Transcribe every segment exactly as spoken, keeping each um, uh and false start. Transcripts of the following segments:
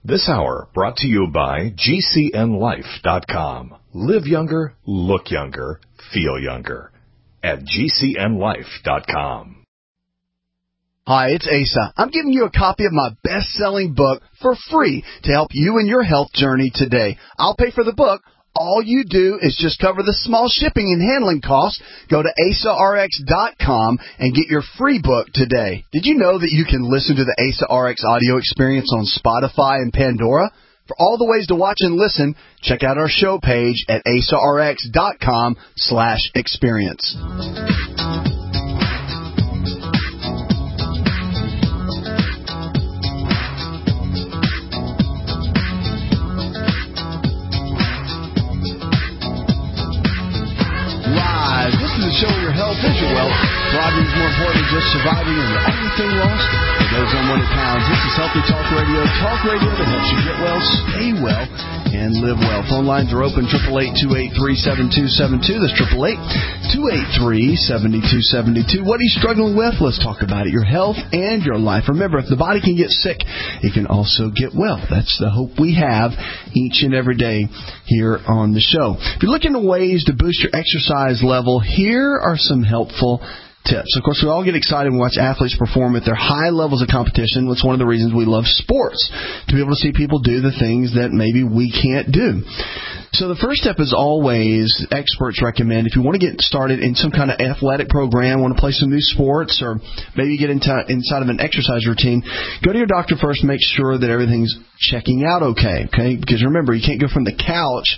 This hour brought to you by G C N life dot com. Live younger, look younger, feel younger at G C N life dot com. Hi, it's Asa. I'm giving you a copy of my best-selling book for free to help you in your health journey today. I'll pay for the book. All you do is just cover the small shipping and handling costs. Go to asa r x dot com and get your free book today. Did you know that you can listen to the Asa R X audio experience on Spotify and Pandora? For all the ways to watch and listen, check out our show page at asa r x dot com slash experience. The show where your health is your wealth. Thriving is more important than just surviving, and the only thing lost that goes on when it pounds. This is Healthy Talk Radio. Talk radio that helps you get well, stay well, and live well. Phone lines are open, eight eight eight, two eight three, seven two seven two. That's eight eight eight, two eight three, seven two seven two. What are you struggling with? Let's talk about it. Your health and your life. Remember, if the body can get sick, it can also get well. That's the hope we have each and every day here on the show. If you're looking for ways to boost your exercise level, here are some helpful tips. Of course, we all get excited when we watch athletes perform at their high levels of competition. That's one of the reasons we love sports, to be able to see people do the things that maybe we can't do. So the first step is always, experts recommend, if you want to get started in some kind of athletic program, want to play some new sports, or maybe get into inside of an exercise routine, go to your doctor first, make sure that everything's checking out okay, okay? Because remember, you can't go from the couch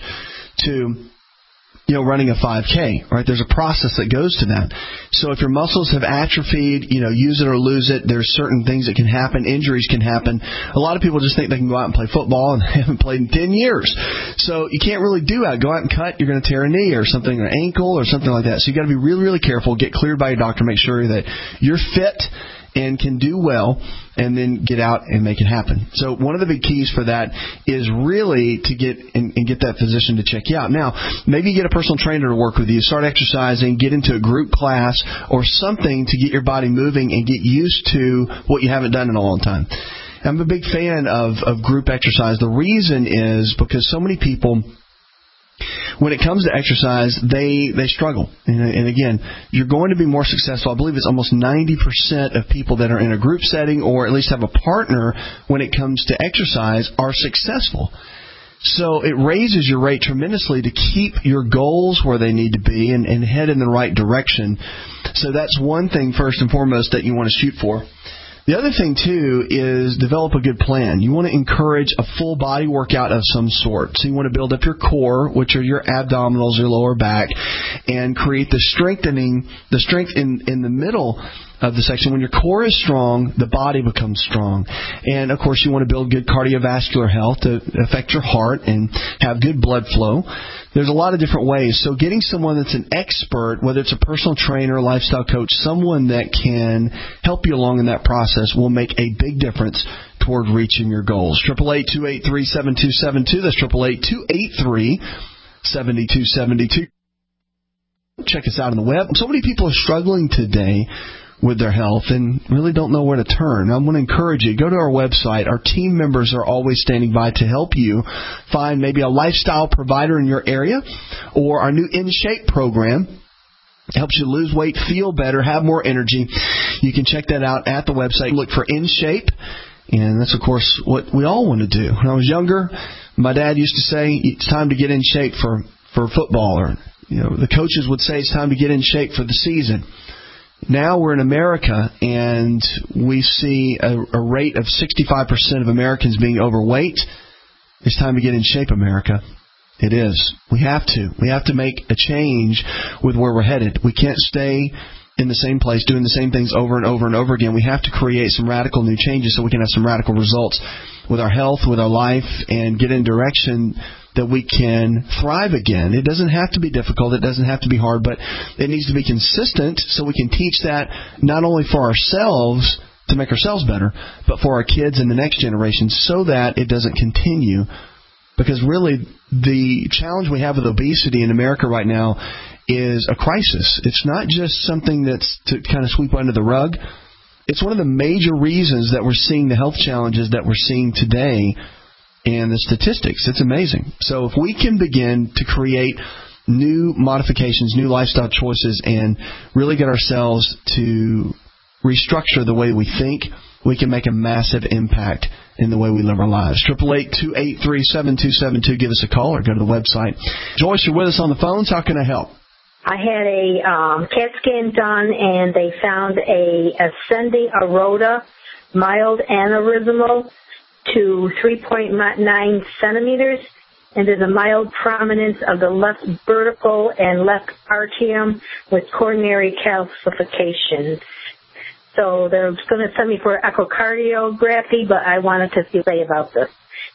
to, you know, running a five K, right? There's a process that goes to that. So if your muscles have atrophied, you know, use it or lose it. There's certain things that can happen. Injuries can happen. A lot of people just think they can go out and play football, and they haven't played in ten years. So you can't really do that. Go out and cut, you're going to tear a knee or something, or an ankle or something like that. So you got to be really, really careful. Get cleared by your doctor. Make sure that you're fit and can do well, and then get out and make it happen. So one of the big keys for that is really to get and, and get that physician to check you out. Now, maybe you get a personal trainer to work with you, start exercising, get into a group class or something to get your body moving and get used to what you haven't done in a long time. I'm a big fan of, of group exercise. The reason is because so many people, when it comes to exercise, they, they struggle. And, and again, you're going to be more successful. I believe it's almost ninety percent of people that are in a group setting or at least have a partner when it comes to exercise are successful. So it raises your rate tremendously to keep your goals where they need to be and, and head in the right direction. So that's one thing, first and foremost, that you want to shoot for. The other thing, too, is develop a good plan. You want to encourage a full body workout of some sort. So you want to build up your core, which are your abdominals, your lower back, and create the strengthening, the strength in, in the middle of the section. When your core is strong, the body becomes strong. And, of course, you want to build good cardiovascular health to affect your heart and have good blood flow. There's a lot of different ways. So getting someone that's an expert, whether it's a personal trainer, lifestyle coach, someone that can help you along in that process will make a big difference toward reaching your goals. eight eight eight, two eight three, seven two seven two. That's eight eight eight, two eight three, seven two seven two. Check us out on the web. So many people are struggling today with their health and really don't know where to turn. I want to encourage you, go to our website. Our team members are always standing by to help you find maybe a lifestyle provider in your area, or our new In Shape program. It helps you lose weight, feel better, have more energy. You can check that out at the website. Look for In Shape, and that's, of course, what we all want to do. When I was younger, my dad used to say, it's time to get in shape for, for football, or you know, the coaches would say it's time to get in shape for the season. Now we're in America, and we see a, a rate of sixty-five percent of Americans being overweight. It's time to get in shape, America. It is. We have to. We have to make a change with where we're headed. We can't stay in the same place doing the same things over and over and over again. We have to create some radical new changes so we can have some radical results with our health, with our life, and get in direction that we can thrive again. It doesn't have to be difficult. It doesn't have to be hard, but it needs to be consistent so we can teach that not only for ourselves to make ourselves better, but for our kids and the next generation so that it doesn't continue. Because really, the challenge we have with obesity in America right now is a crisis. It's not just something that's to kind of sweep under the rug. It's one of the major reasons that we're seeing the health challenges that we're seeing today and the statistics. It's amazing. So if we can begin to create new modifications, new lifestyle choices, and really get ourselves to restructure the way we think, we can make a massive impact in the way we live our lives. eight eight eight, two eight three, seven two seven two. Give us a call or go to the website. Joyce, you're with us on the phones. How can I help? I had a um, CAT scan done, and they found a ascending aorta, mild aneurysmal to three point nine centimeters, and there's a mild prominence of the left vertical and left atrium with coronary calcifications. So they're going to send me for echocardiography, but I wanted to see what they say about this.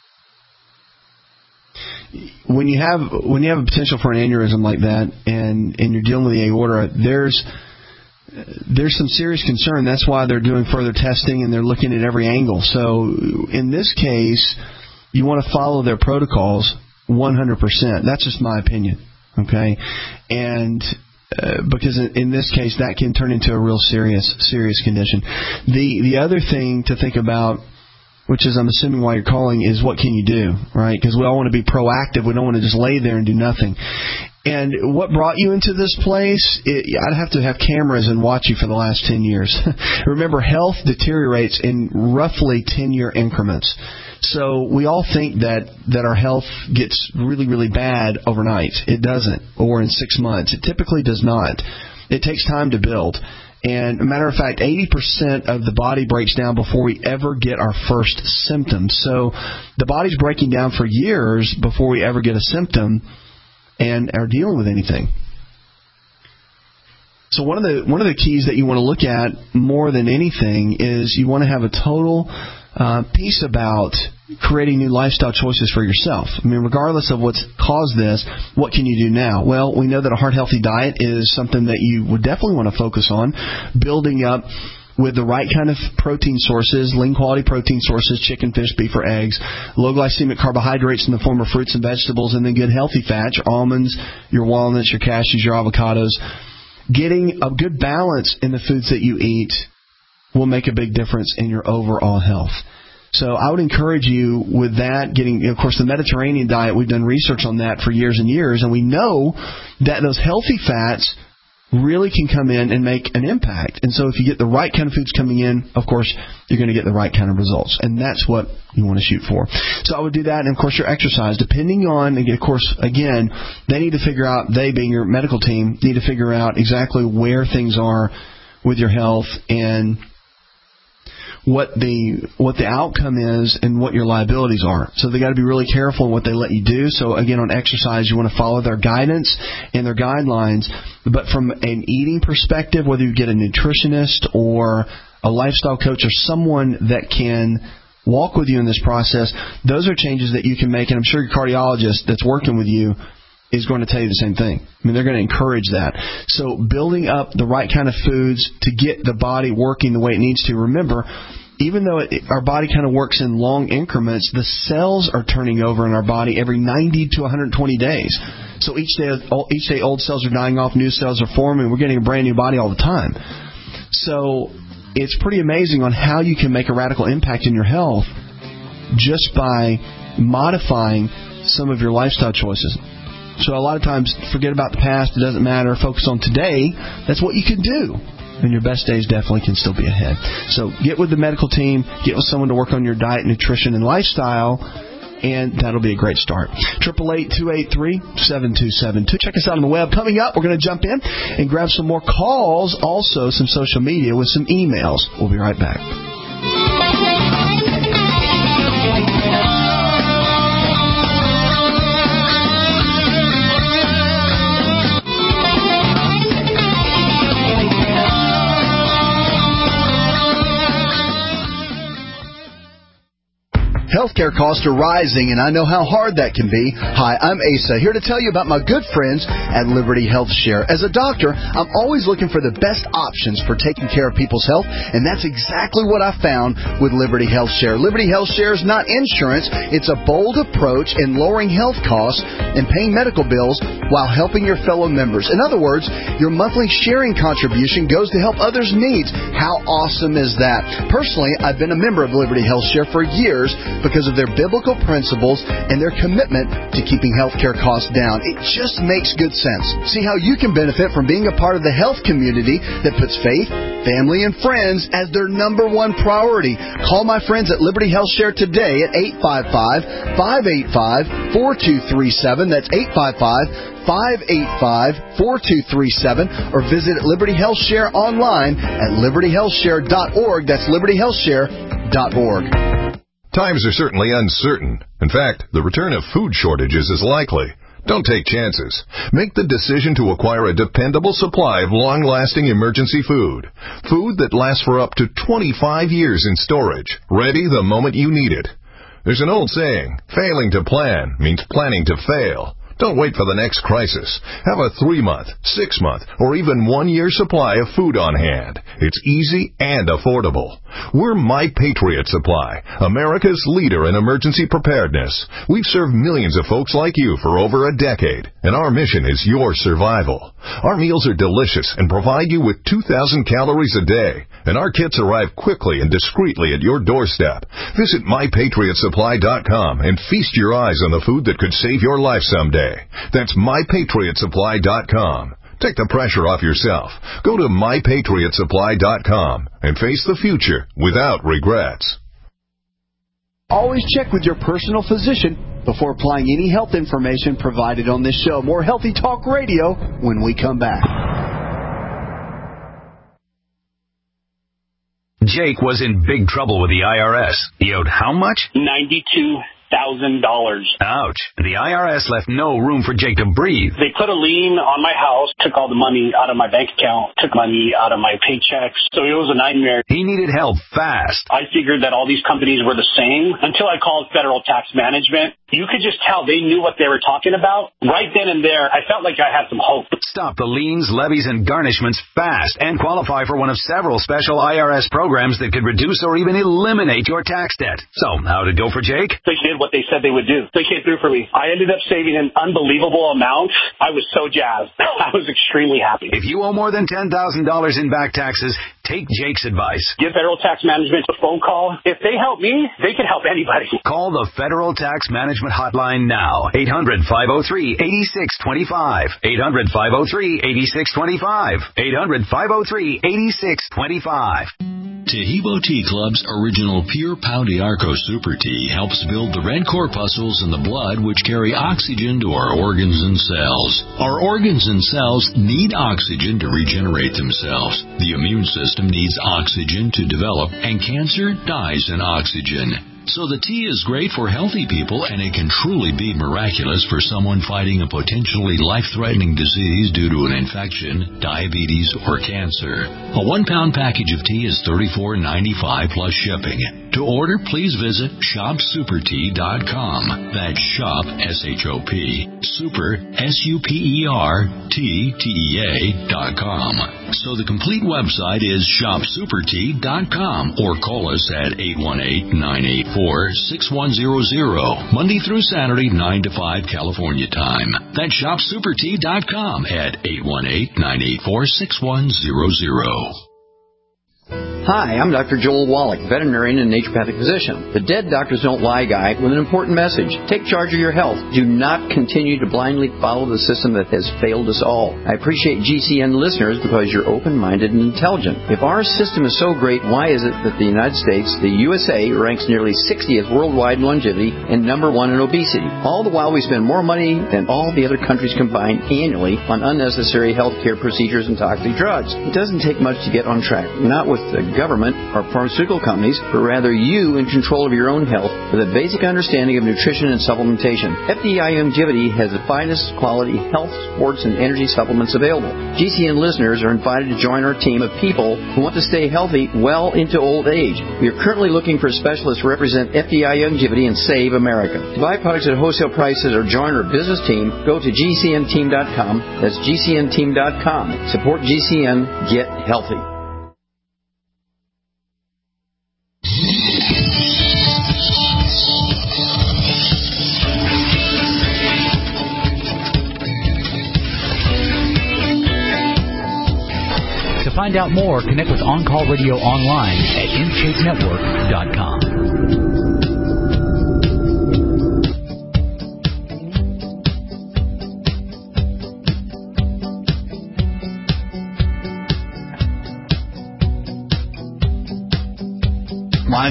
When you have when you have a potential for an aneurysm like that, and, and you're dealing with the aorta, there's there's some serious concern. That's why they're doing further testing and they're looking at every angle. So in this case, you want to follow their protocols one hundred percent. That's just my opinion, okay? And uh, because in, in this case, that can turn into a real serious serious condition. The the other thing to think about, which is I'm assuming why you're calling, is what can you do, right? Because we all want to be proactive. We don't want to just lay there and do nothing. And what brought you into this place, it, I'd have to have cameras and watch you for the last ten years. Remember, health deteriorates in roughly ten-year increments. So we all think that, that our health gets really, really bad overnight. It doesn't, or in six months. It typically does not. It takes time to build. And a matter of fact, eighty percent of the body breaks down before we ever get our first symptoms. So the body's breaking down for years before we ever get a symptom and are dealing with anything. So one of the one of the keys that you want to look at more than anything is you want to have a total uh, piece about creating new lifestyle choices for yourself. I mean, regardless of what's caused this, what can you do now? Well, we know that a heart-healthy diet is something that you would definitely want to focus on, building up with the right kind of protein sources, lean quality protein sources, chicken, fish, beef, or eggs, low glycemic carbohydrates in the form of fruits and vegetables, and then good healthy fats, your almonds, your walnuts, your cashews, your avocados. Getting a good balance in the foods that you eat will make a big difference in your overall health. So I would encourage you with that, getting, of course, the Mediterranean diet, we've done research on that for years and years, and we know that those healthy fats really can come in and make an impact. And so if you get the right kind of foods coming in, of course, you're going to get the right kind of results. And that's what you want to shoot for. So I would do that. And, of course, your exercise, depending on, and of course, again, they need to figure out, they being your medical team, need to figure out exactly where things are with your health and what the what the outcome is and what your liabilities are. So they got to be really careful in what they let you do. So again, on exercise, you want to follow their guidance and their guidelines. But from an eating perspective, whether you get a nutritionist or a lifestyle coach or someone that can walk with you in this process, those are changes that you can make. And I'm sure your cardiologist that's working with you is going to tell you the same thing. I mean, they're going to encourage that. So building up the right kind of foods to get the body working the way it needs to. Remember, even though it, our body kind of works in long increments, the cells are turning over in our body every ninety to one hundred twenty days. So each day, each day old cells are dying off, new cells are forming. We're getting a brand new body all the time. So it's pretty amazing on how you can make a radical impact in your health just by modifying some of your lifestyle choices. So a lot of times, forget about the past. It doesn't matter. Focus on today. That's what you can do. And your best days definitely can still be ahead. So get with the medical team. Get with someone to work on your diet, nutrition, and lifestyle. And that'll be a great start. eight eight eight, two eight three, seven two seven two. Check us out on the web. Coming up, we're going to jump in and grab some more calls. Also, some social media with some emails. We'll be right back. Healthcare costs are rising, and I know how hard that can be. Hi, I'm Asa, here to tell you about my good friends at Liberty Health Share. As a doctor, I'm always looking for the best options for taking care of people's health, and that's exactly what I found with Liberty Health Share. Liberty Health Share is not insurance. It's a bold approach in lowering health costs and paying medical bills while helping your fellow members. In other words, your monthly sharing contribution goes to help others' needs. How awesome is that? Personally, I've been a member of Liberty Health Share for years because because of their biblical principles and their commitment to keeping healthcare costs down. It just makes good sense. See how you can benefit from being a part of the health community that puts faith, family, and friends as their number one priority. Call my friends at Liberty Health Share today at eight five five, five eight five, four two three seven. That's eight five five, five eight five, four two three seven, or visit Liberty Health Share online at liberty health share dot org. That's liberty health share dot org. Times are certainly uncertain. In fact, the return of food shortages is likely. Don't take chances. Make the decision to acquire a dependable supply of long-lasting emergency food. Food that lasts for up to twenty-five years in storage, ready the moment you need it. There's an old saying, failing to plan means planning to fail. Don't wait for the next crisis. Have a three-month, six-month, or even one-year supply of food on hand. It's easy and affordable. We're My Patriot Supply, America's leader in emergency preparedness. We've served millions of folks like you for over a decade, and our mission is your survival. Our meals are delicious and provide you with two thousand calories a day, and our kits arrive quickly and discreetly at your doorstep. Visit my patriot supply dot com and feast your eyes on the food that could save your life someday. That's my patriot supply dot com. Take the pressure off yourself. Go to my patriot supply dot com and face the future without regrets. Always check with your personal physician before applying any health information provided on this show. More Healthy Talk Radio when we come back. Jake was in big trouble with the I R S. He owed how much? ninety-two thousand dollars. Ouch. The I R S left no room for Jake to breathe. They put a lien on my house, took all the money out of my bank account, took money out of my paychecks. So it was a nightmare. He needed help fast. I figured that all these companies were the same until I called Federal Tax Management. You could just tell they knew what they were talking about. Right then and there, I felt like I had some hope. Stop the liens, levies, and garnishments fast and qualify for one of several special I R S programs that could reduce or even eliminate your tax debt. So, how'd it go for Jake? They did what they said they would do. They came through for me. I ended up saving an unbelievable amount. I was so jazzed. I was extremely happy. If you owe more than ten thousand dollars in back taxes, take Jake's advice. Give Federal Tax Management a phone call. If they help me, they can help anybody. Call the Federal Tax Management Hotline now. eight hundred, five oh three, eight six two five. eight hundred, five oh three, eight six two five. eight hundred, five oh three, eight six two five. Tahibo Tea Club's original Pure Pau d'Arco Super Tea helps build the red corpuscles in the blood which carry oxygen to our organs and cells. Our organs and cells need oxygen to regenerate themselves. The immune system needs oxygen to develop, and cancer dies in oxygen. So the tea is great for healthy people, and it can truly be miraculous for someone fighting a potentially life-threatening disease due to an infection, diabetes, or cancer. A one-pound package of tea is thirty-four ninety-five plus shipping. To order, please visit shop super tea dot com. That's shop, S H O P, super, S U P E R, T, T E A, dot com. So the complete website is shop super tea dot com, or call us at eight one eight, nine eight four, six one zero zero, Monday through Saturday, nine to five California time. That's shop super tea dot com at eight one eight, nine eight four, six one zero zero. Hi, I'm Doctor Joel Wallach, veterinarian and naturopathic physician. The Dead Doctors Don't Lie guy with an important message. Take charge of your health. Do not continue to blindly follow the system that has failed us all. I appreciate G C N listeners because you're open-minded and intelligent. If our system is so great, why is it that the United States, the U S A, ranks nearly sixtieth worldwide in longevity and number one in obesity? All the while we spend more money than all the other countries combined annually on unnecessary health care procedures and toxic drugs. It doesn't take much to get on track. Not with the government or pharmaceutical companies, but rather you in control of your own health with a basic understanding of nutrition and supplementation. F D I Longevity has the finest quality health, sports, and energy supplements available. G C N listeners are invited to join our team of people who want to stay healthy well into old age. We are currently looking for specialists to represent F D I Longevity and Save America. To buy products at wholesale prices or join our business team, go to G C N team dot com. That's G C N team dot com. Support G C N. Get healthy. To find out more, connect with On Call Radio online at in shape network dot com.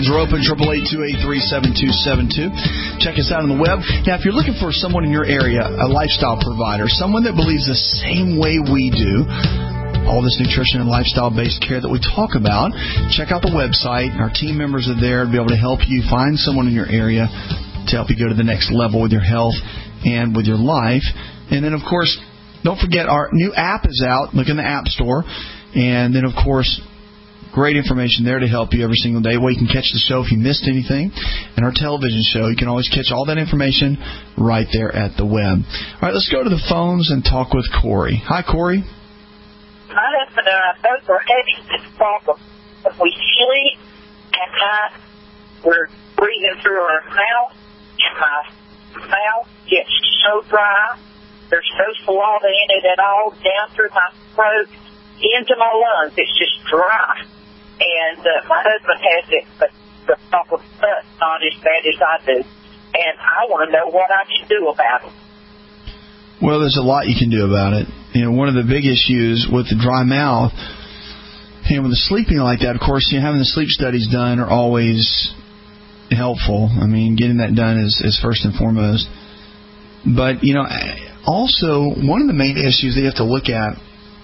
lines are open, eight eight eight, two eight three, seven two seven two. Check us out on the web. Now, if you're looking for someone in your area, a lifestyle provider, someone that believes the same way we do, all this nutrition and lifestyle-based care that we talk about, check out the website. Our team members are there to be able to help you find someone in your area to help you go to the next level with your health and with your life. And then, of course, don't forget our new app is out. Look in the App Store. And then, of course, great information there to help you every single day. Where you can catch the show if you missed anything. And our television show, you can always catch all that information right there at the web. All right, let's go to the phones and talk with Corey. Hi, Corey. My husband and I both are having this problem. If we sleep at night, we're breathing through our mouth, and my mouth gets so dry, there's no saliva in it at all, down through my throat, into my lungs. It's just dry. And uh, my husband has it, but the problem is not as bad as I do. And I want to know what I can do about it. Well, there's a lot you can do about it. You know, one of the big issues with the dry mouth, and with the sleeping like that, of course, you know, having the sleep studies done are always helpful. I mean, getting that done is, is first and foremost. But, you know, also, one of the main issues that you have to look at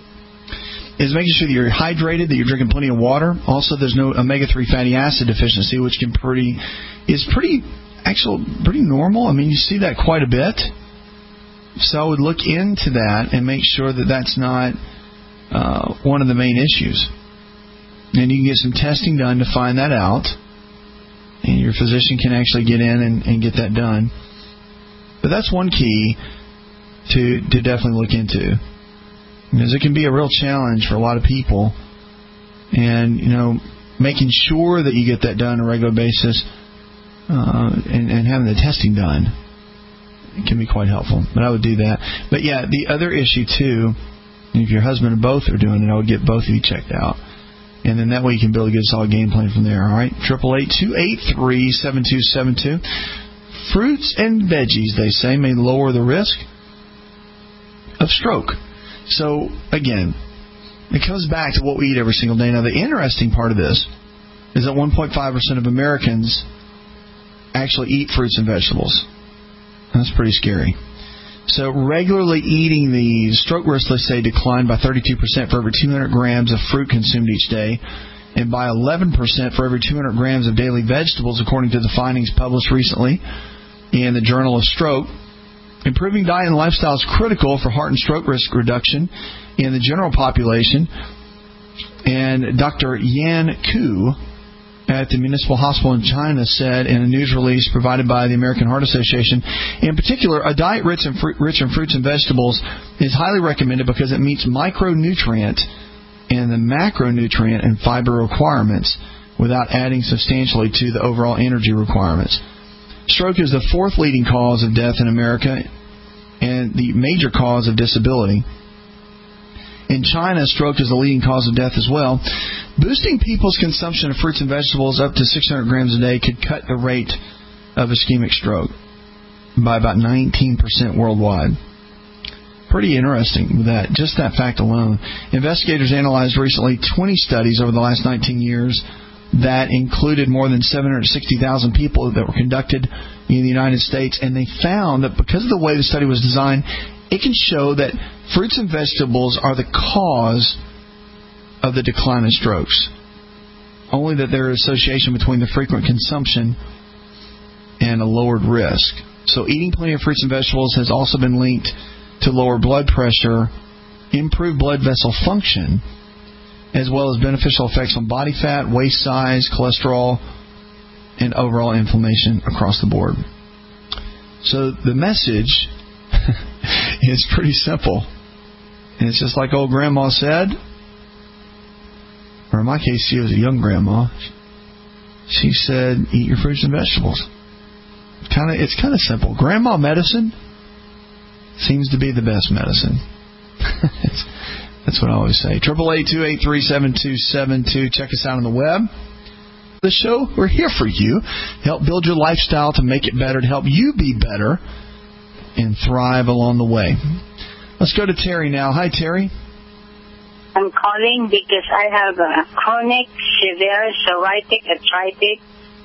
is making sure that you're hydrated, that you're drinking plenty of water. Also, there's no omega three fatty acid deficiency, which can pretty is pretty, actual, pretty normal. I mean, you see that quite a bit. So I would look into that and make sure that that's not uh, one of the main issues. And you can get some testing done to find that out. And your physician can actually get in and, and get that done. But that's one key to, to definitely look into. Because it can be a real challenge for a lot of people. And, you know, making sure that you get that done on a regular basis uh, and, and having the testing done. It can be quite helpful, but I would do that. But, yeah, the other issue, too, if your husband or both are doing it, I would get both of you checked out. And then that way you can build a good, solid game plan from there, all right? eight eight eight, two eight three, seven two seven two. Fruits and veggies, they say, may lower the risk of stroke. So, again, it comes back to what we eat every single day. Now, the interesting part of this is that one point five percent of Americans actually eat fruits and vegetables. That's pretty scary. So regularly eating these, stroke risk, let's say, declined by thirty-two percent for every two hundred grams of fruit consumed each day, and by eleven percent for every two hundred grams of daily vegetables, according to the findings published recently in the Journal of Stroke. Improving diet and lifestyle is critical for heart and stroke risk reduction in the general population. And Doctor Yan Ku at the Municipal Hospital in China said in a news release provided by the American Heart Association, in particular, a diet rich in, fr- rich in fruits and vegetables is highly recommended because it meets micronutrient and the macronutrient and fiber requirements without adding substantially to the overall energy requirements. Stroke is the fourth leading cause of death in America and the major cause of disability. In China, stroke is the leading cause of death as well. Boosting people's consumption of fruits and vegetables up to six hundred grams a day could cut the rate of ischemic stroke by about nineteen percent worldwide. Pretty interesting with that, just that fact alone. Investigators analyzed recently twenty studies over the last nineteen years that included more than seven hundred sixty thousand people that were conducted in the United States, and they found that because of the way the study was designed, it can show that fruits and vegetables are the cause of the decline in strokes. Only that there is association between the frequent consumption and a lowered risk. So eating plenty of fruits and vegetables has also been linked to lower blood pressure, improved blood vessel function, as well as beneficial effects on body fat, waist size, cholesterol, and overall inflammation across the board. So the message is pretty simple. And it's just like old grandma said, or in my case, she was a young grandma. She said, eat your fruits and vegetables. Kind of, it's kind of simple. Grandma medicine seems to be the best medicine. That's what I always say. eight eight eight, two eight three, seven two seven two. Check us out on the web. The show, we're here for you. Help build your lifestyle to make it better, to help you be better and thrive along the way. Let's go to Terry now. Hi, Terry. I'm calling because I have a chronic severe psoriatic arthritis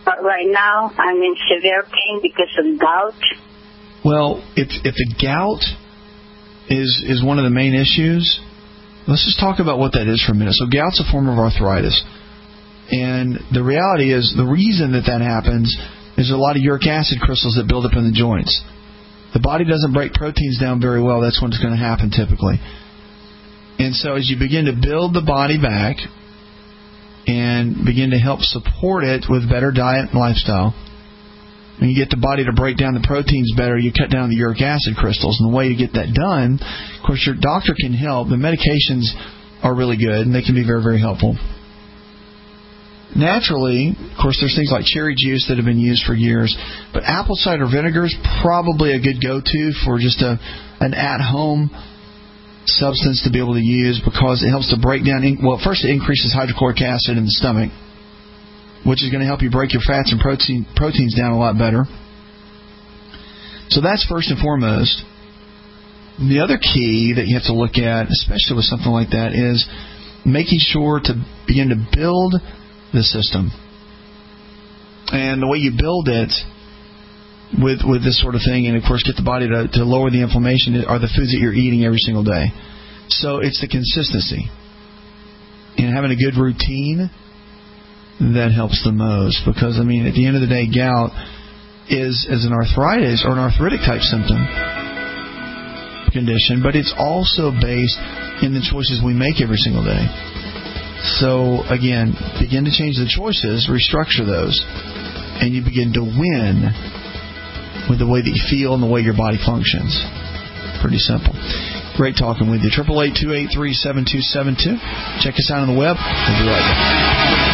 But right now, I'm in severe pain because of gout. Well, if if the gout is is one of the main issues, let's just talk about what that is for a minute. So gout's a form of arthritis. And the reality is the reason that that happens is a lot of uric acid crystals that build up in the joints. The body doesn't break proteins down very well. That's when it's going to happen typically. And so as you begin to build the body back and begin to help support it with better diet and lifestyle, and you get the body to break down the proteins better, you cut down the uric acid crystals. And the way to get that done, of course, your doctor can help. The medications are really good, and they can be very, very helpful. Naturally, of course, there's things like cherry juice that have been used for years, but apple cider vinegar is probably a good go-to for just a an at-home substance to be able to use because it helps to break down, well, first it increases hydrochloric acid in the stomach, which is going to help you break your fats and protein, proteins down a lot better. So that's first and foremost. The other key that you have to look at, especially with something like that, is making sure to begin to build the system. And the way you build it with with this sort of thing, and of course get the body to, to lower the inflammation, are the foods that you're eating every single day. So it's the consistency. And having a good routine, that helps the most. Because, I mean, at the end of the day, gout is, is an arthritis or an arthritic type symptom condition, but it's also based in the choices we make every single day. So, again, begin to change the choices, restructure those, and you begin to win with the way that you feel and the way your body functions. Pretty simple. Great talking with you. eight eight eight, two eight three, seven two seven two. Check us out on the web. We'll be right back.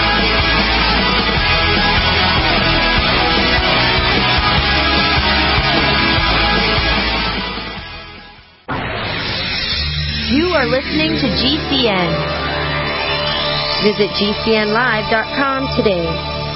You are listening to G C N. Visit G C N live dot com today.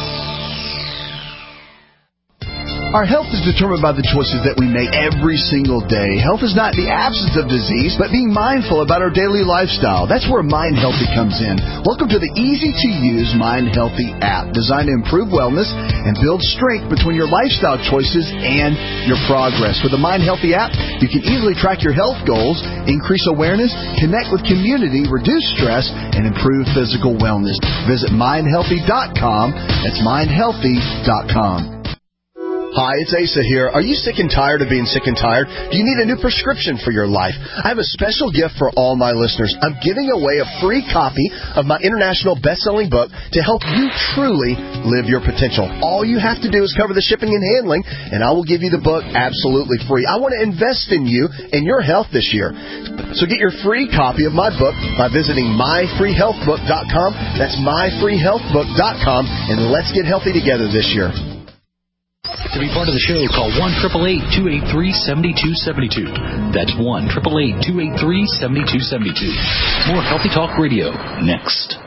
Our health is determined by the choices that we make every single day. Health is not the absence of disease, but being mindful about our daily lifestyle. That's where Mind Healthy comes in. Welcome to the easy-to-use Mind Healthy app, designed to improve wellness and build strength between your lifestyle choices and your progress. With the Mind Healthy app, you can easily track your health goals, increase awareness, connect with community, reduce stress, and improve physical wellness. Visit mind healthy dot com. That's mind healthy dot com. Hi, it's Asa here. Are you sick and tired of being sick and tired? Do you need a new prescription for your life? I have a special gift for all my listeners. I'm giving away a free copy of my international best-selling book to help you truly live your potential. All you have to do is cover the shipping and handling, and I will give you the book absolutely free. I want to invest in you and your health this year. So get your free copy of my book by visiting my free health book dot com. That's my free health book dot com, and let's get healthy together this year. To be part of the show, call one eight eight eight, two eight three, seven two seven two. That's one eight eight eight, two eight three, seven two seven two. More Healthy Talk Radio next.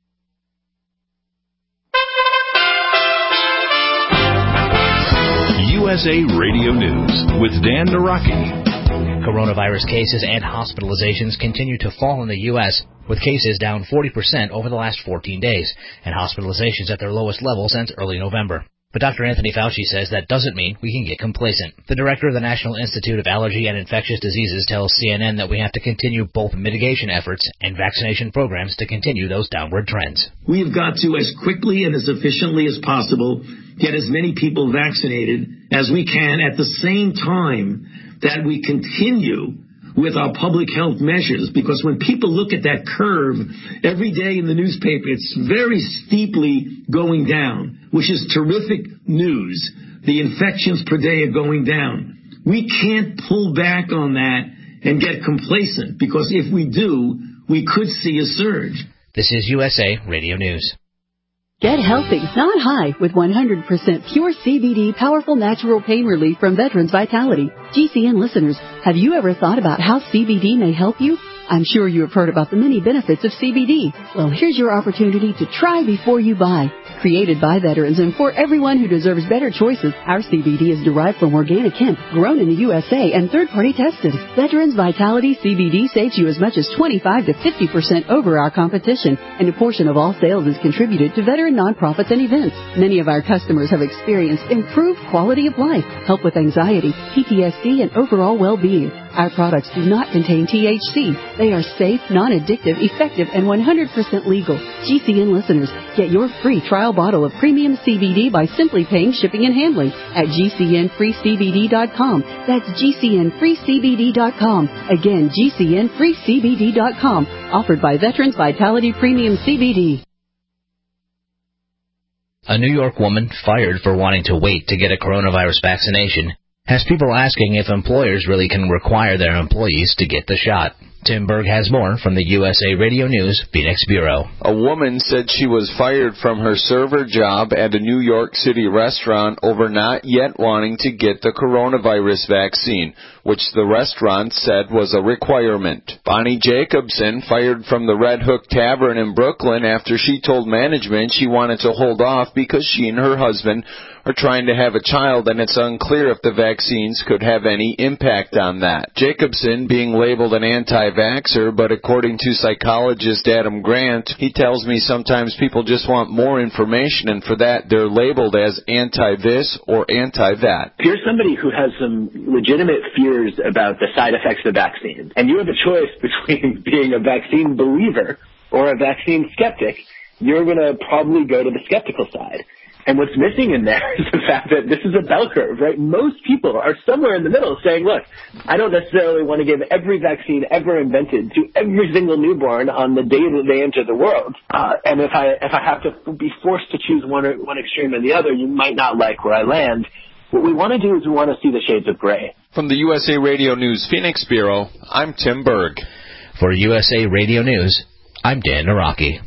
U S A Radio News with Dan Naraki. Coronavirus cases and hospitalizations continue to fall in the U S, with cases down forty percent over the last fourteen days, and hospitalizations at their lowest level since early November. But Doctor Anthony Fauci says that doesn't mean we can get complacent. The director of the National Institute of Allergy and Infectious Diseases tells C N N that we have to continue both mitigation efforts and vaccination programs to continue those downward trends. We've got to, as quickly and as efficiently as possible, get as many people vaccinated as we can at the same time that we continue with our public health measures, because when people look at that curve every day in the newspaper, it's very steeply going down, which is terrific news. The infections per day are going down. We can't pull back on that and get complacent, because if we do, we could see a surge. This is U S A Radio News. Get healthy, not high, with one hundred percent pure C B D powerful natural pain relief from Veterans Vitality. G C N listeners, have you ever thought about how C B D may help you? I'm sure you have heard about the many benefits of C B D. Well, here's your opportunity to try before you buy. Created by veterans and for everyone who deserves better choices, our C B D is derived from organic hemp, grown in the U S A and third-party tested. Veterans Vitality C B D saves you as much as twenty-five to fifty percent over our competition, and a portion of all sales is contributed to veteran nonprofits and events. Many of our customers have experienced improved quality of life, help with anxiety, P T S D, and overall well-being. Our products do not contain T H C. They are safe, non-addictive, effective, and one hundred percent legal. G C N listeners, get your free trial bottle of premium C B D by simply paying shipping and handling at G C N free C B D dot com. That's G C N free C B D dot com. Again, G C N free C B D dot com. Offered by Veterans Vitality Premium C B D. A New York woman fired for wanting to wait to get a coronavirus vaccination has people asking if employers really can require their employees to get the shot. Tim Berg has more from the U S A Radio News Phoenix Bureau. A woman said she was fired from her server job at a New York City restaurant over not yet wanting to get the coronavirus vaccine, which the restaurant said was a requirement. Bonnie Jacobson fired from the Red Hook Tavern in Brooklyn after she told management she wanted to hold off because she and her husband are trying to have a child, and it's unclear if the vaccines could have any impact on that. Jacobson being labeled an anti-vaxxer, but according to psychologist Adam Grant, he tells me sometimes people just want more information, and for that they're labeled as anti-this or anti-that. If you're somebody who has some legitimate fears about the side effects of vaccines, and you have a choice between being a vaccine believer or a vaccine skeptic, you're going to probably go to the skeptical side. And what's missing in there is the fact that this is a bell curve, right? Most people are somewhere in the middle saying, look, I don't necessarily want to give every vaccine ever invented to every single newborn on the day that they enter the world. Uh, and if I if I have to be forced to choose one, or, one extreme or the other, you might not like where I land. What we want to do is we want to see the shades of gray. From the U S A Radio News Phoenix Bureau, I'm Tim Berg. For U S A Radio News, I'm Dan Naraki.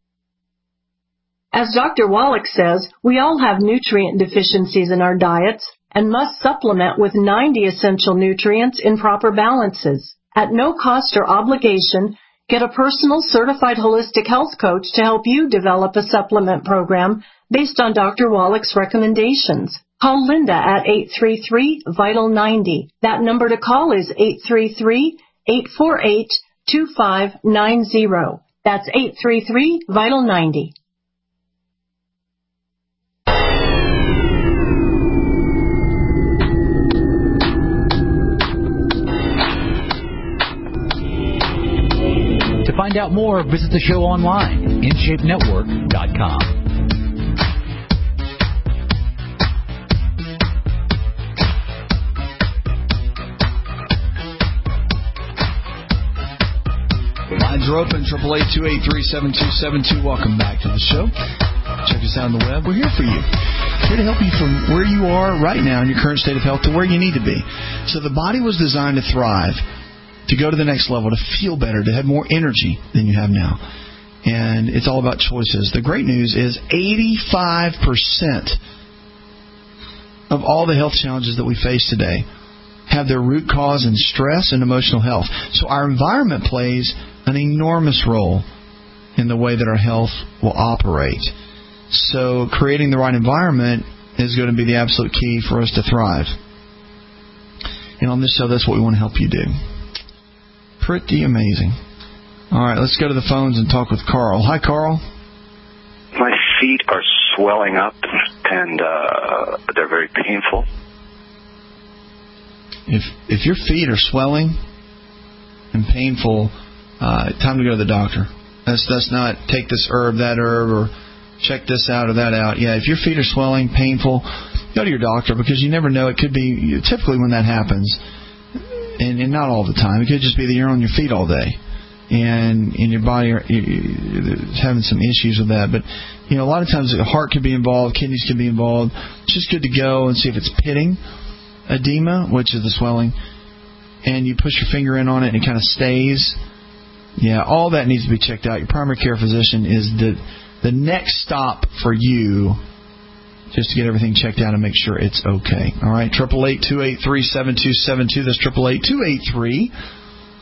As Doctor Wallach says, we all have nutrient deficiencies in our diets and must supplement with ninety essential nutrients in proper balances. At no cost or obligation, get a personal certified holistic health coach to help you develop a supplement program based on Doctor Wallach's recommendations. Call Linda at eight three three, vital ninety. That number to call is eight three three, eight four eight, two five nine zero. That's eight three three, vital ninety. To find out more, visit the show online, in shape network dot com. Lines are open, eight eight eight, two eight three, seven two seven two. Welcome back to the show. Check us out on the web. We're here for you. Here to help you from where you are right now in your current state of health to where you need to be. So the body was designed to thrive, to go to the next level, to feel better, to have more energy than you have now. And it's all about choices. The great news is eighty-five percent of all the health challenges that we face today have their root cause in stress and emotional health. So our environment plays an enormous role in the way that our health will operate. So creating the right environment is going to be the absolute key for us to thrive. And on this show, that's what we want to help you do. Pretty amazing. All right, let's go to the phones and talk with Carl. Hi, Carl. My feet are swelling up, and uh, they're very painful. If if your feet are swelling and painful, uh, time to go to the doctor. That's that's not take this herb, that herb, or check this out or that out. Yeah, if your feet are swelling, painful, go to your doctor, because you never know. It could be typically when that happens. And, and not all the time. It could just be that you're on your feet all day, and and your body are is having some issues with that. But you know, a lot of times the heart could be involved, kidneys could be involved. It's just good to go and see if it's pitting edema, which is the swelling, and you push your finger in on it and it kind of stays. Yeah, all that needs to be checked out. Your primary care physician is the the next stop for you, just to get everything checked out and make sure it's okay. All right, eight eight eight, two eight three, seven two seven two. That's eight eight eight, two eight three,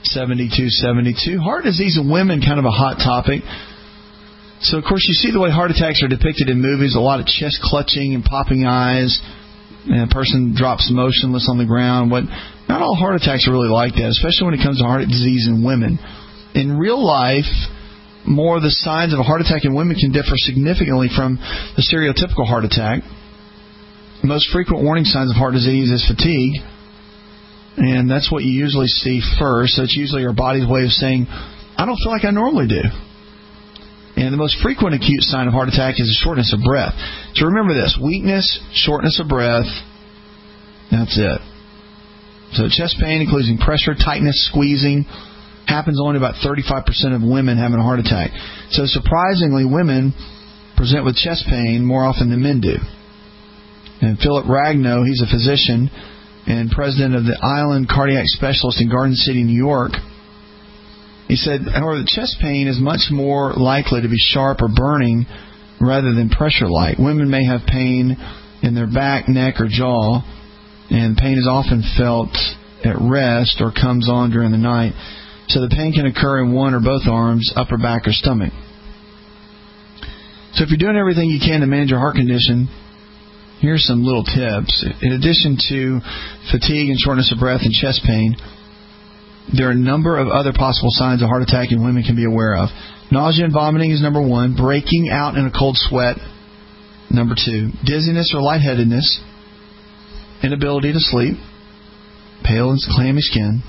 seventy-two seventy-two. Heart disease in women, kind of a hot topic. So, of course, you see the way heart attacks are depicted in movies, a lot of chest clutching and popping eyes, and a person drops motionless on the ground. What, not all heart attacks are really like that, especially when it comes to heart disease in women. In real life, more of the signs of a heart attack in women can differ significantly from the stereotypical heart attack. The most frequent warning signs of heart disease is fatigue, and that's what you usually see first. So it's usually your body's way of saying, I don't feel like I normally do. And the most frequent acute sign of heart attack is a shortness of breath. So remember this, weakness, shortness of breath, that's it. So chest pain, including pressure, tightness, squeezing, happens only about thirty-five percent of women having a heart attack. So surprisingly, women present with chest pain more often than men do. And Philip Ragnow, he's a physician and president of the Island Cardiac Specialist in Garden City, New York. He said, however, the chest pain is much more likely to be sharp or burning rather than pressure-like. Women may have pain in their back, neck, or jaw, and pain is often felt at rest or comes on during the night. So the pain can occur in one or both arms, upper back, or stomach. So if you're doing everything you can to manage your heart condition, here's some little tips. In addition to fatigue and shortness of breath and chest pain, there are a number of other possible signs of heart attack in women can be aware of. Nausea and vomiting is number one. Breaking out in a cold sweat, number two. Dizziness or lightheadedness. Inability to sleep. Pale and clammy skin.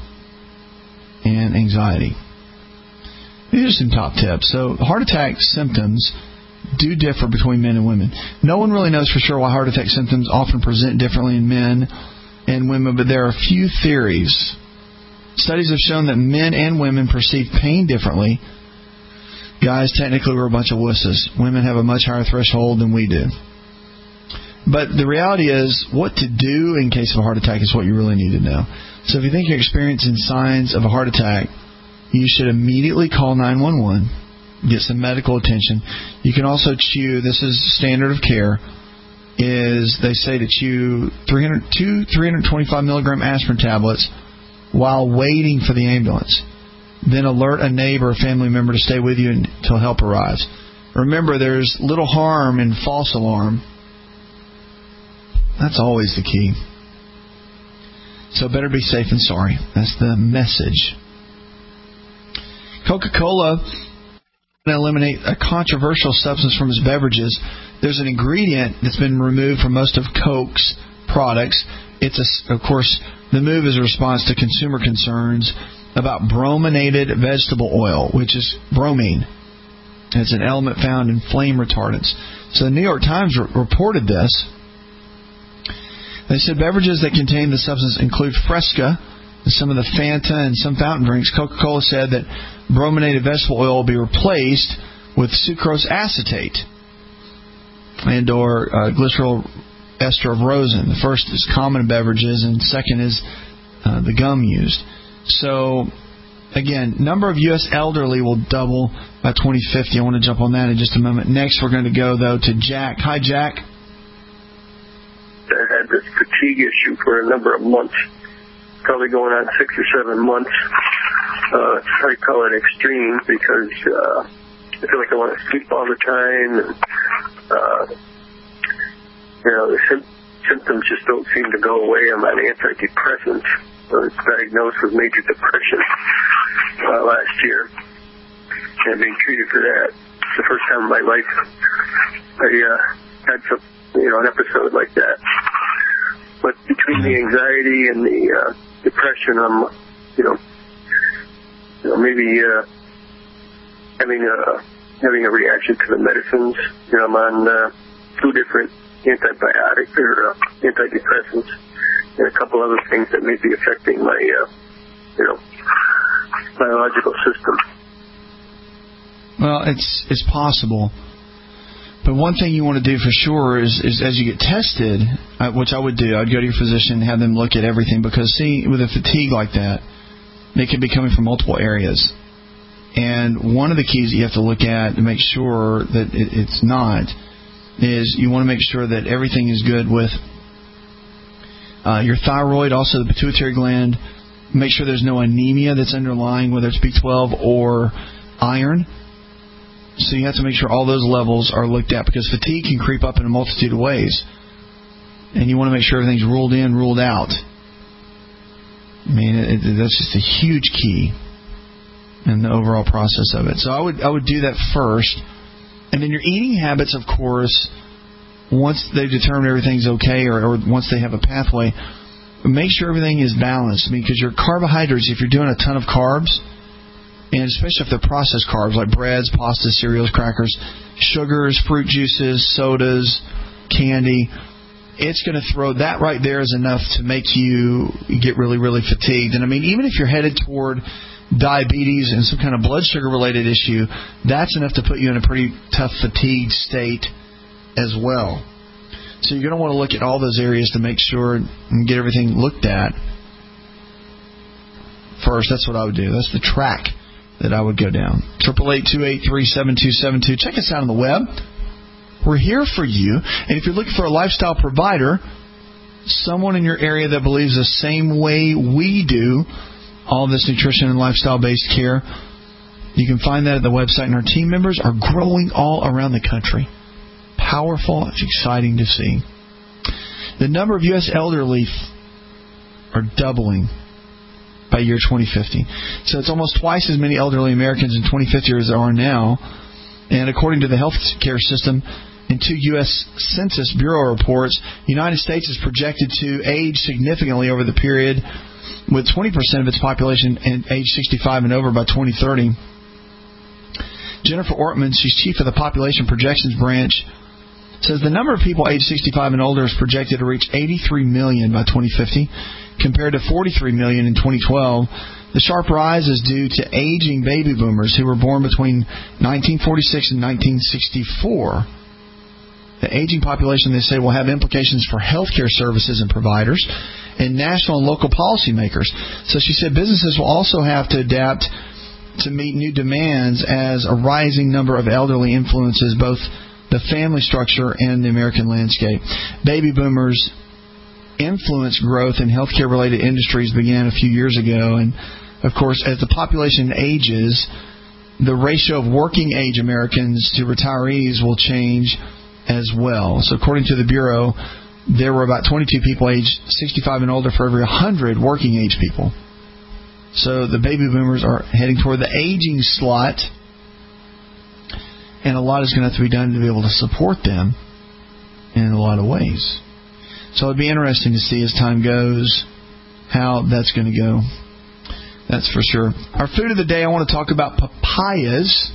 And anxiety. These are some top tips. So heart attack symptoms do differ between men and women. No one really knows for sure why heart attack symptoms often present differently in men and women, but there are a few theories. Studies have shown that men and women perceive pain differently. Guys, technically, we're a bunch of wusses. Women have a much higher threshold than we do. But the reality is, what to do in case of a heart attack is what you really need to know. So if you think you're experiencing signs of a heart attack, you should immediately call nine one one, get some medical attention. You can also chew, this is standard of care, is they say to chew three hundred, two three hundred twenty-five milligram aspirin tablets while waiting for the ambulance. Then alert a neighbor or family member to stay with you until help arrives. Remember, there's little harm in false alarm. That's always the key. So better be safe than sorry. That's the message. Coca-Cola to eliminate a controversial substance from its beverages. There's an ingredient that's been removed from most of Coke's products. It's, a, of course, the move is a response to consumer concerns about brominated vegetable oil, which is bromine. It's an element found in flame retardants. So the New York Times re- reported this. They said beverages that contain the substance include Fresca, some of the Fanta, and some fountain drinks. Coca-Cola said that brominated vegetable oil will be replaced with sucrose acetate and or uh, glycerol ester of rosin. The first is common in beverages, and second is uh, the gum used. So, again, number of U S elderly will double by twenty fifty. I want to jump on that in just a moment. Next, we're going to go, though, to Jack. Hi, Jack. I had this fatigue issue for a number of months, probably going on six or seven months. Uh, I call it extreme because uh, I feel like I want to sleep all the time. And, uh, you know, the sim- symptoms just don't seem to go away. I'm on antidepressants. I was diagnosed with major depression uh, last year and being treated for that. It's the first time in my life I uh, had some, you know, an episode like that. But between the anxiety and the uh, depression, I'm, you know, you know maybe uh, having a having a reaction to the medicines. You know, I'm on uh, two different antibiotics or uh, antidepressants and a couple other things that may be affecting my, uh, you know, biological system. Well, it's it's possible. But one thing you want to do for sure is, is as you get tested, uh, which I would do, I'd go to your physician and have them look at everything, because see, with a fatigue like that, it could be coming from multiple areas. And one of the keys that you have to look at to make sure that it, it's not is you want to make sure that everything is good with uh, your thyroid, also the pituitary gland, Make sure there's no anemia that's underlying, whether it's B twelve or iron. So you have to make sure all those levels are looked at, because fatigue can creep up in a multitude of ways. And you want to make sure everything's ruled in, ruled out. I mean, it, it, that's just a huge key in the overall process of it. So I would I would do that first. And then your eating habits, of course, once they've determined everything's okay, or, or once they have a pathway, make sure everything is balanced. I mean, because your carbohydrates, if you're doing a ton of carbs, and especially if they're processed carbs like breads, pasta, cereals, crackers, sugars, fruit juices, sodas, candy, it's going to throw that right there is enough to make you get really, really fatigued. And I mean, even if you're headed toward diabetes and some kind of blood sugar related issue, that's enough to put you in a pretty tough fatigue state as well. So you're going to want to look at all those areas to make sure and get everything looked at first. That's what I would do. That's the track that I would go down. eight eight eight, two eight three, seven two seven two. Check us out on the web. We're here for you. And if you're looking for a lifestyle provider, someone in your area that believes the same way we do, all this nutrition and lifestyle-based care, you can find that at the website. And our team members are growing all around the country. Powerful. It's exciting to see. The number of U S elderly are doubling by year twenty fifty. So it's almost twice as many elderly Americans in twenty fifty as there are now. And according to the healthcare system, in two U S Census Bureau reports, the United States is projected to age significantly over the period, with twenty percent of its population age sixty-five and over by twenty thirty. Jennifer Ortman, she's chief of the Population Projections Branch, says the number of people age sixty-five and older is projected to reach eighty-three million by twenty fifty, compared to forty-three million in twenty twelve. The sharp rise is due to aging baby boomers who were born between nineteen forty-six and nineteen sixty-four. The aging population, they say, will have implications for healthcare services and providers and national and local policymakers. So she said businesses will also have to adapt to meet new demands as a rising number of elderly influences both the family structure and the American landscape. Baby boomers influence growth in healthcare-related industries began a few years ago. And, of course, as the population ages, the ratio of working-age Americans to retirees will change as well. So according to the Bureau, there were about twenty-two people aged sixty-five and older for every one hundred working-age people. So the baby boomers are heading toward the aging slot, and a lot is going to have to be done to be able to support them in a lot of ways. So it'd be interesting to see as time goes how that's going to go. That's for sure. Our food of the day, I want to talk about papayas.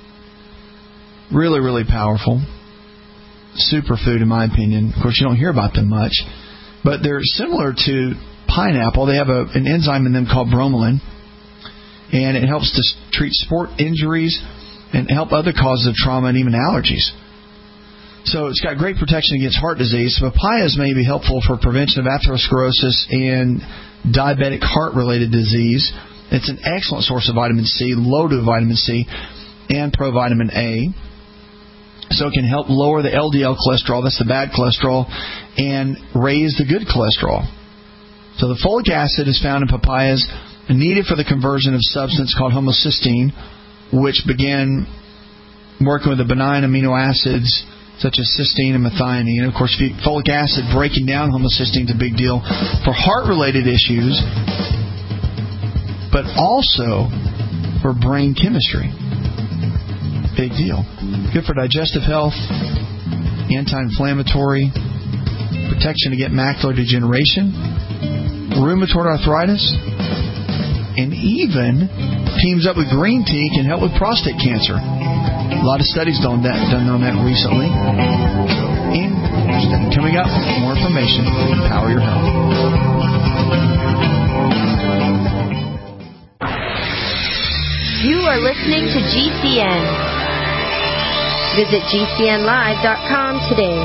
Really, really powerful. Superfood, in my opinion. Of course, you don't hear about them much. But they're similar to pineapple. They have a, an enzyme in them called bromelain. And it helps to treat sport injuries and help other causes of trauma and even allergies. So it's got great protection against heart disease. So papayas may be helpful for prevention of atherosclerosis and diabetic heart-related disease. It's an excellent source of vitamin C, loaded with vitamin C, and provitamin A. So it can help lower the L D L cholesterol, that's the bad cholesterol, and raise the good cholesterol. So the folic acid is found in papayas, needed for the conversion of substance called homocysteine, which began working with the benign amino acids such as cysteine and methionine. And, of course, folic acid breaking down homocysteine is a big deal for heart-related issues, but also for brain chemistry. Big deal. Good for digestive health, anti-inflammatory, protection against macular degeneration, rheumatoid arthritis, and even teams up with green tea can help with prostate cancer. A lot of studies done that done on that recently. And coming up, more information to empower your health. You are listening to G C N. Visit G C N live dot com today.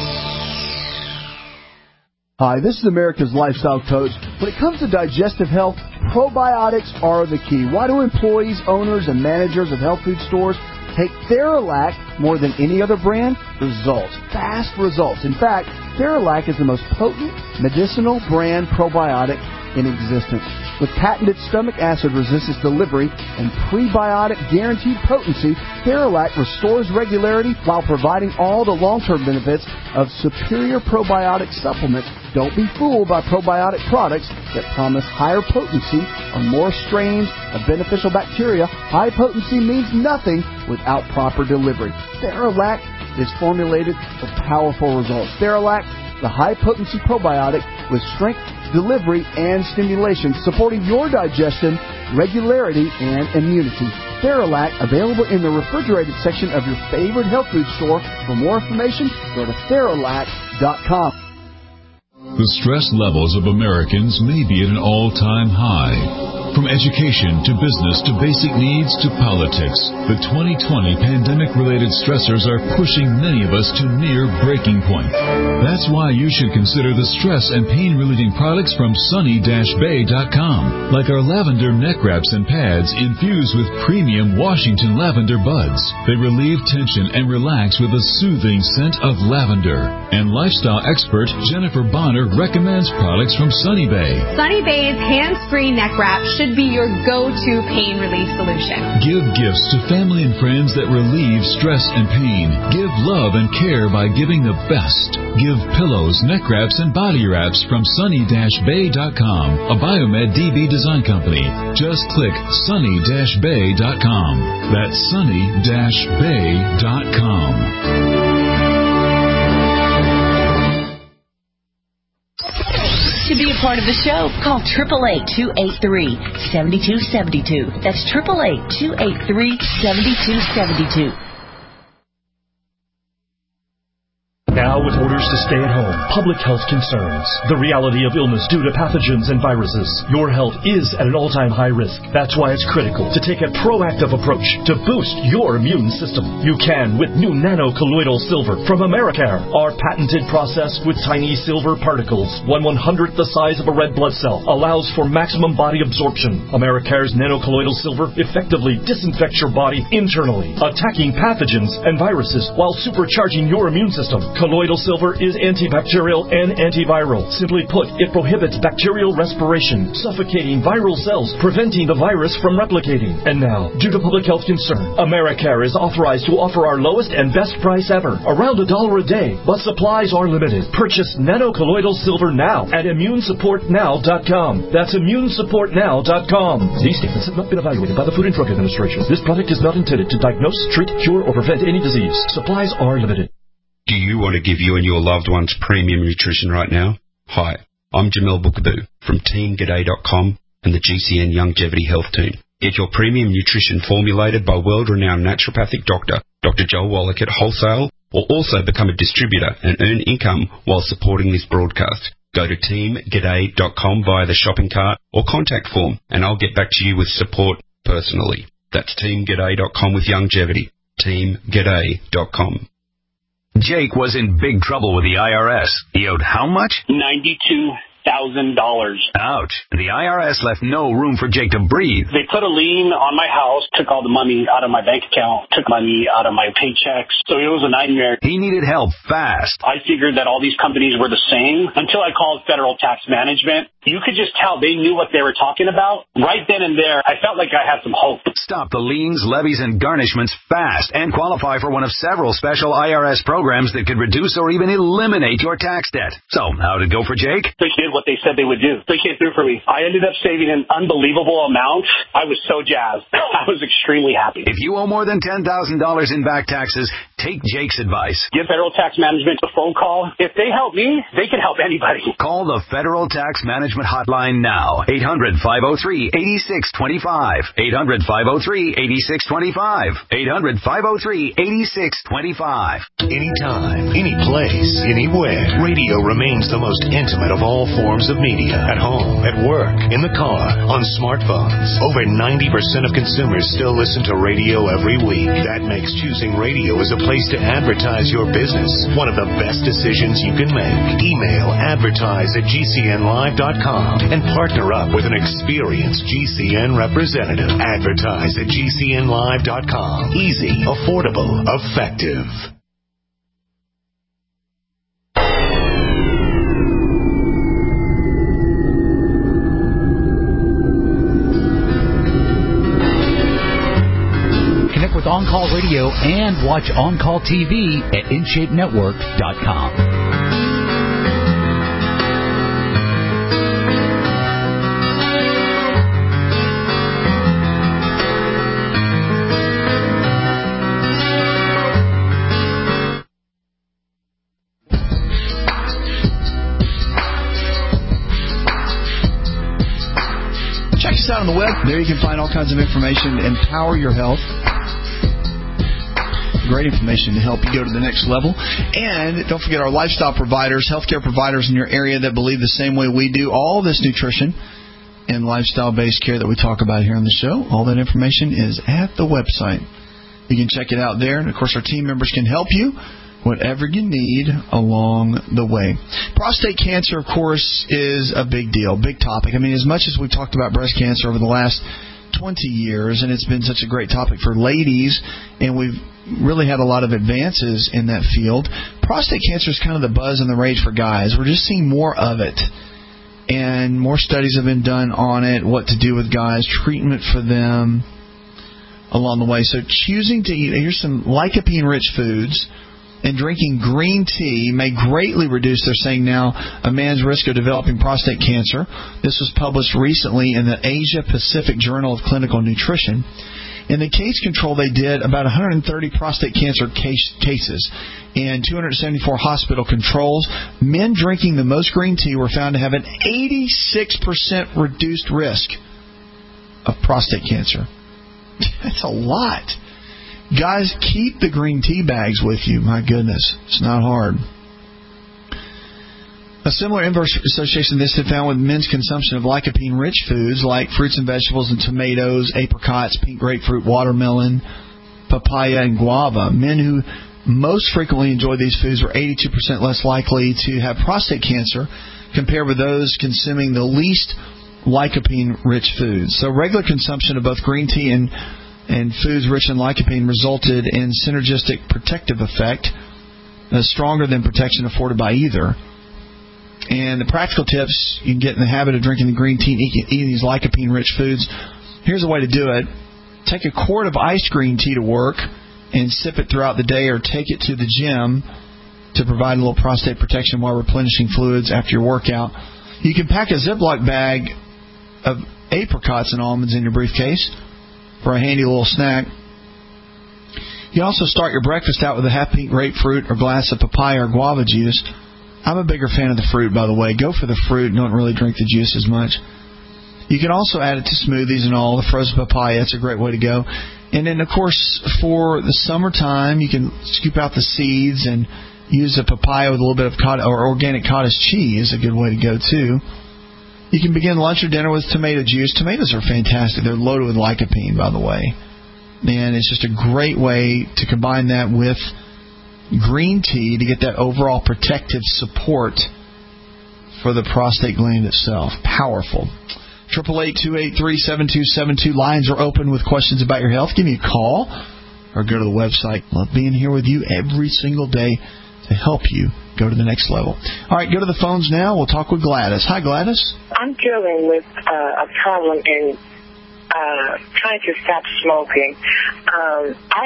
Hi, this is America's Lifestyle Coach. When it comes to digestive health, probiotics are the key. Why do employees, owners, and managers of health food stores take Theralac more than any other brand? Results. Fast results. In fact, Theralac is the most potent medicinal brand probiotic in existence. With patented stomach acid resistance delivery and prebiotic guaranteed potency, Theralac restores regularity while providing all the long-term benefits of superior probiotic supplements. Don't be fooled by probiotic products that promise higher potency or more strains of beneficial bacteria. High potency means nothing without proper delivery. Theralac is formulated for powerful results. Theralac, the high-potency probiotic with strength, delivery, and stimulation, supporting your digestion, regularity, and immunity. Theralac, available in the refrigerated section of your favorite health food store. For more information, go to Theralac dot com. The stress levels of Americans may be at an all-time high. From education to business to basic needs to politics, the twenty twenty pandemic-related stressors are pushing many of us to near breaking point. That's why you should consider the stress and pain-relieving products from Sunny Bay dot com, like our lavender neck wraps and pads infused with premium Washington lavender buds. They relieve tension and relax with a soothing scent of lavender. And lifestyle expert Jennifer Bonner recommends products from Sunny Bay. Sunny Bay's hands-free neck wrap should be your go-to pain relief solution. Give gifts to family and friends that relieve stress and pain. Give love and care by giving the best. Give pillows, neck wraps, and body wraps from Sunny Bay dot com, a Biomed D B design company. Just click Sunny Bay dot com. That's Sunny Bay dot com. To be a part of the show, call eight eight eight, two eight three, seven two seven two. That's eight eight eight, two eight three, seven two seven two. Now with orders to stay at home, public health concerns, the reality of illness due to pathogens and viruses, your health is at an all-time high risk. That's why it's critical to take a proactive approach to boost your immune system. You can with new nano-colloidal silver from Americare, our patented process with tiny silver particles, one one-hundredth the size of a red blood cell, allows for maximum body absorption. Americare's nano-colloidal silver effectively disinfects your body internally, attacking pathogens and viruses while supercharging your immune system. Colloidal silver is antibacterial and antiviral. Simply put, it prohibits bacterial respiration, suffocating viral cells, preventing the virus from replicating. And now, due to public health concern, Americare is authorized to offer our lowest and best price ever, around a dollar a day, but supplies are limited. Purchase nano-colloidal silver now at immune support now dot com. That's immune support now dot com. These statements have not been evaluated by the Food and Drug Administration. This product is not intended to diagnose, treat, cure, or prevent any disease. Supplies are limited. Do you want to give you and your loved ones premium nutrition right now? Hi, I'm Jamel Bookaboo from Team G'day dot com and the G C N Longevity Health Team. Get your premium nutrition formulated by world-renowned naturopathic doctor, Doctor Joel Wallach at wholesale, or also become a distributor and earn income while supporting this broadcast. Go to Team G'day dot com via the shopping cart or contact form, and I'll get back to you with support personally. That's Team G'day dot com with longevity. Team G'day dot com. Jake was in big trouble with the I R S. He owed how much? ninety-two thousand dollars. Ouch. The I R S left no room for Jake to breathe. They put a lien on my house, took all the money out of my bank account, took money out of my paychecks. So it was a nightmare. He needed help fast. I figured that all these companies were the same until I called Federal Tax Management. You could just tell they knew what they were talking about. Right then and there, I felt like I had some hope. Stop the liens, levies, and garnishments fast and qualify for one of several special I R S programs that could reduce or even eliminate your tax debt. So, how did it go for Jake? They did what they said they would do. They came through for me. I ended up saving an unbelievable amount. I was so jazzed. I was extremely happy. If you owe more than ten thousand dollars in back taxes, take Jake's advice. Give Federal Tax Management a phone call. If they help me, they can help anybody. Call the Federal Tax Management Hotline now. eight hundred, five oh three, eight six two five. eight hundred, five oh three, eight six two five. eight hundred, five oh three, eight six two five. Anytime, any place, anywhere. Radio remains the most intimate of all forms of media. At home, at work, in the car, on smartphones. Over ninety percent of consumers still listen to radio every week. That makes choosing radio as a place to advertise your business one of the best decisions you can make. Email advertise at G C N live dot com and partner up with an experienced G C N representative. Advertise at G C N live dot com. Easy, affordable, effective. On-Call Radio and watch On-Call T V at in shape network dot com. On the web, there you can find all kinds of information to empower your health. Great information to help you go to the next level. And don't forget our lifestyle providers, healthcare providers in your area that believe the same way we do. All this nutrition and lifestyle-based care that we talk about here on the show, all that information is at the website. You can check it out there. And, of course, our team members can help you whatever you need along the way. Prostate cancer, of course, is a big deal, big topic. I mean, as much as we've talked about breast cancer over the last twenty years, and it's been such a great topic for ladies, and we've really had a lot of advances in that field, prostate cancer is kind of the buzz and the rage for guys. We're just seeing more of it, and more studies have been done on it, what to do with guys, treatment for them along the way. So choosing to eat, here's some lycopene-rich foods, and drinking green tea may greatly reduce, they're saying now, a man's risk of developing prostate cancer. This was published recently in the Asia Pacific Journal of Clinical Nutrition. In the case control, they did about one hundred thirty prostate cancer case, cases and two hundred seventy-four hospital controls. Men drinking the most green tea were found to have an eighty-six percent reduced risk of prostate cancer. That's a lot. Guys, keep the green tea bags with you. My goodness, it's not hard. A similar inverse association this had found with men's consumption of lycopene-rich foods like fruits and vegetables and tomatoes, apricots, pink grapefruit, watermelon, papaya, and guava. Men who most frequently enjoy these foods were eighty-two percent less likely to have prostate cancer compared with those consuming the least lycopene-rich foods. So regular consumption of both green tea and and foods rich in lycopene resulted in synergistic protective effect, uh, stronger than protection afforded by either. And the practical tips, you can get in the habit of drinking the green tea and eating these lycopene-rich foods. Here's a way to do it. Take a quart of iced green tea to work and sip it throughout the day, or take it to the gym to provide a little prostate protection while replenishing fluids after your workout. You can pack a Ziploc bag of apricots and almonds in your briefcase for a handy little snack. You also start your breakfast out with a half-pink grapefruit or glass of papaya or guava juice. I'm a bigger fan of the fruit, by the way. Go for the fruit. Don't really drink the juice as much. You can also add it to smoothies and all. The frozen papaya, that's a great way to go. And then, of course, for the summertime, you can scoop out the seeds and use a papaya with a little bit of cottage, or organic cottage cheese, a good way to go, too. You can begin lunch or dinner with tomato juice. Tomatoes are fantastic. They're loaded with lycopene, by the way. And it's just a great way to combine that with green tea to get that overall protective support for the prostate gland itself. Powerful. eight eight eight, two eight three, seven two seven two. Lines are open with questions about your health. Give me a call or go to the website. Love being here with you every single day to help you go to the next level. All right, go to the phones now. We'll talk with Gladys. Hi, Gladys. I'm dealing with uh, a problem in uh, trying to stop smoking. Um, I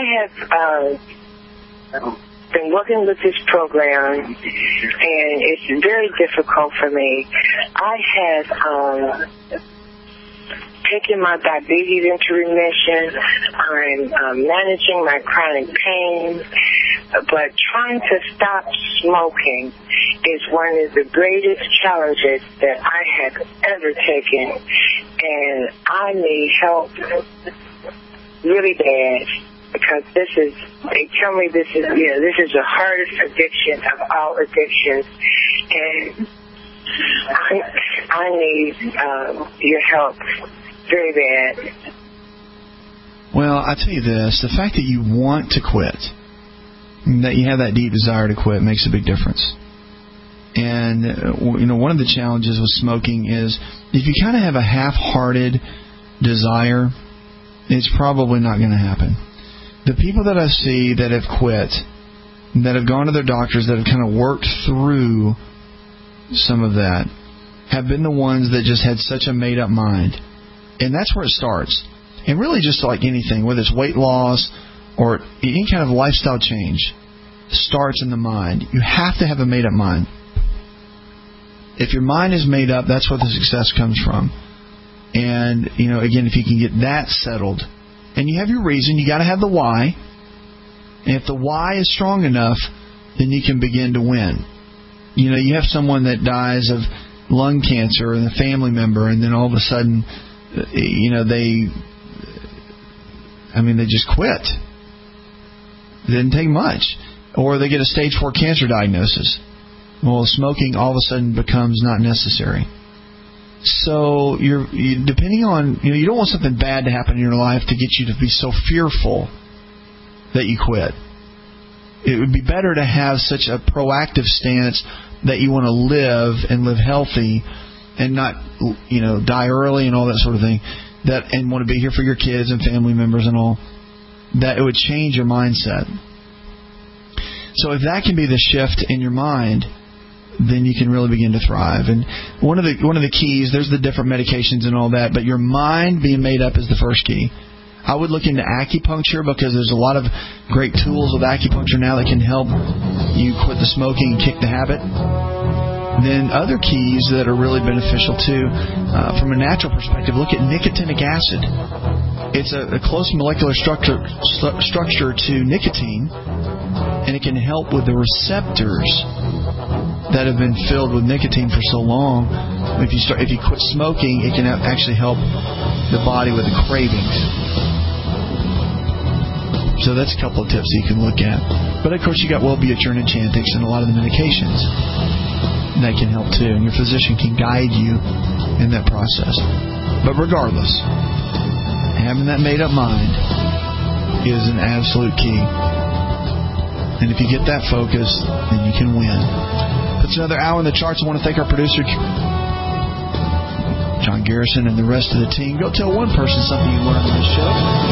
have uh, been working with this program, and it's very difficult for me. I have um, taken my diabetes into remission. I'm um, managing my chronic pain. But trying to stop smoking is one of the greatest challenges that I have ever taken. And I need help really bad, because this is, they tell me this is, you know, this is the hardest addiction of all addictions. And I, I need um, your help very bad. Well, I tell you this, the fact that you want to quit, that you have that deep desire to quit, makes a big difference. And, uh, you know, one of the challenges with smoking is if you kind of have a half-hearted desire, it's probably not going to happen. The people that I see that have quit, that have gone to their doctors, that have kind of worked through some of that, have been the ones that just had such a made-up mind. And that's where it starts. And really just like anything, whether it's weight loss or any kind of lifestyle change starts in the mind. You have to have a made-up mind. If your mind is made up, that's where the success comes from. And, you know, again, if you can get that settled, and you have your reason, you got to have the why. And if the why is strong enough, then you can begin to win. You know, you have someone that dies of lung cancer and a family member, and then all of a sudden, you know, they, I mean, they just quit. It didn't take much. Or they get a stage four cancer diagnosis. Well, smoking all of a sudden becomes not necessary. So you're you, depending on, you know, you don't want something bad to happen in your life to get you to be so fearful that you quit. It would be better to have such a proactive stance that you want to live and live healthy and not, you know, die early and all that sort of thing, that and want to be here for your kids and family members and all, that it would change your mindset. So if that can be the shift in your mind, then you can really begin to thrive. And one of the one of the keys, there's the different medications and all that, but your mind being made up is the first key. I would look into acupuncture because there's a lot of great tools with acupuncture now that can help you quit the smoking and kick the habit. Then other keys that are really beneficial too, uh, from a natural perspective, look at nicotinic acid. It's a, a close molecular structure st- structure to nicotine, and it can help with the receptors that have been filled with nicotine for so long. If you start, if you quit smoking, it can actually help the body with the cravings. So that's a couple of tips that you can look at. But of course, you got Wellbutrin and Chantix and a lot of the medications that can help too, and your physician can guide you in that process. But regardless, having that made up mind is an absolute key. And if you get that focus, then you can win. That's another hour in the charts. I want to thank our producer, John Garrison, and the rest of the team. Go tell one person something you learned on this show.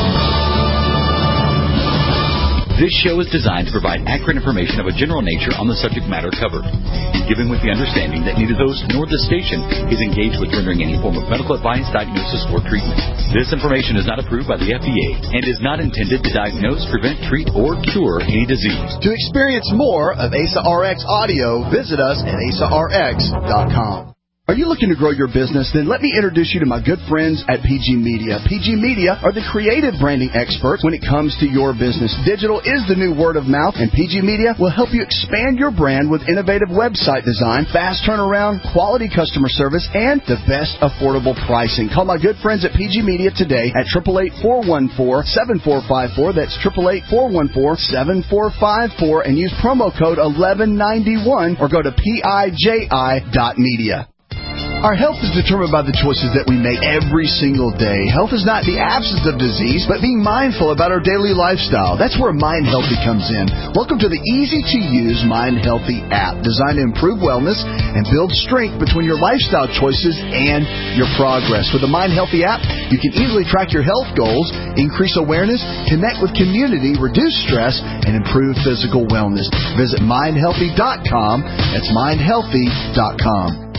This show is designed to provide accurate information of a general nature on the subject matter covered, given with the understanding that neither the host nor the station is engaged with rendering any form of medical advice, diagnosis, or treatment. This information is not approved by the F D A and is not intended to diagnose, prevent, treat, or cure any disease. To experience more of A S A R X audio, visit us at A S A R X dot com. Are you looking to grow your business? Then let me introduce you to my good friends at P G Media. P G Media are the creative branding experts when it comes to your business. Digital is the new word of mouth, and P G Media will help you expand your brand with innovative website design, fast turnaround, quality customer service, and the best affordable pricing. Call my good friends at P G Media today at eight eight eight, four one four, seven four five four. That's eight eight eight, four one four, seven four five four, and use promo code eleven ninety-one or go to P I J I dot media. Our health is determined by the choices that we make every single day. Health is not the absence of disease, but being mindful about our daily lifestyle. That's where Mind Healthy comes in. Welcome to the easy-to-use Mind Healthy app, designed to improve wellness and build strength between your lifestyle choices and your progress. With the Mind Healthy app, you can easily track your health goals, increase awareness, connect with community, reduce stress, and improve physical wellness. Visit mind healthy dot com. That's mind healthy dot com.